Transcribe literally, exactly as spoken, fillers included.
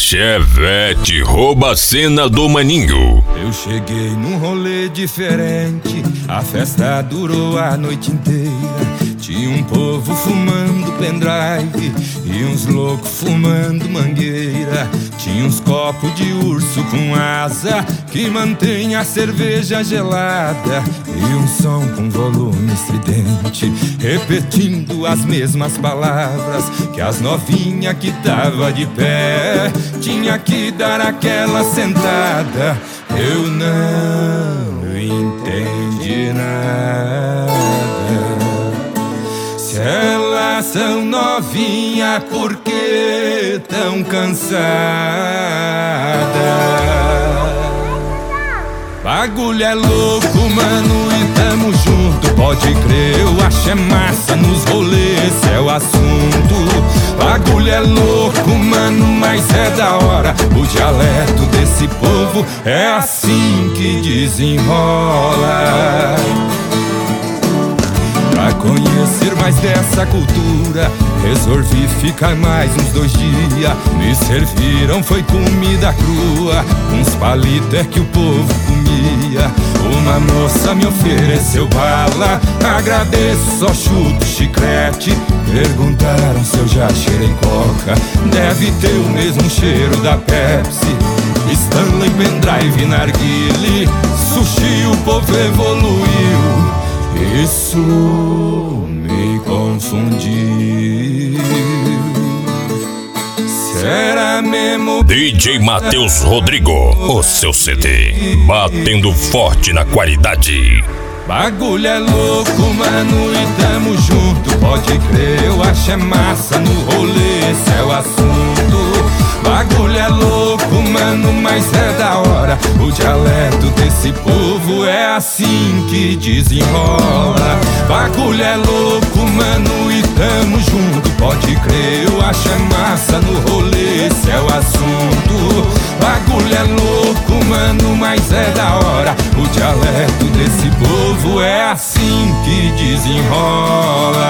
Chevette rouba a cena do maninho. Eu cheguei num rolê diferente, a festa durou a noite inteira. Tinha um povo fumando pendrive e uns loucos fumando mangueira. Tinha uns copos de urso com asa que mantém a cerveja gelada, e um som com volume estridente repetindo as mesmas palavras que as novinhas que tava de pé tinha que dar aquela sentada. Eu não entendi nada. Se elas são novinhas, por que tão cansadas? Bagulho é louco, mano, e tamo junto. Pode crer, eu acho é massa nos rolês, esse é o assunto. Bagulho é louco, mano, mas é da hora. O dialeto desse povo é assim que desenrola. Pra conhecer mais dessa cultura, resolvi ficar mais uns dois dias. Me serviram, foi comida crua, uns palitos é que o povo comia. Uma moça me ofereceu bala, agradeço, só chuto chiclete. Perguntaram se eu já cheirei coca, deve ter o mesmo cheiro da Pepsi. Stanley, pendrive, narguile, sushi, o povo evoluiu. Isso me confundiu. Será mesmo D J Matheus Rodrigo, o seu C D, batendo forte na qualidade. Bagulho é louco, mano, e tamo junto. Pode crer, eu acho é massa no rolê, esse é o assunto. Bagulho é louco, mano, mas é da hora. O dialeto desse povo é assim que desenrola. Bagulho é louco, mano, e tamo junto. Pode crer, eu acho é massa no rolê, esse é o assunto. Bagulho é louco, mano, mas é da hora. O dialeto desse povo é assim que desenrola.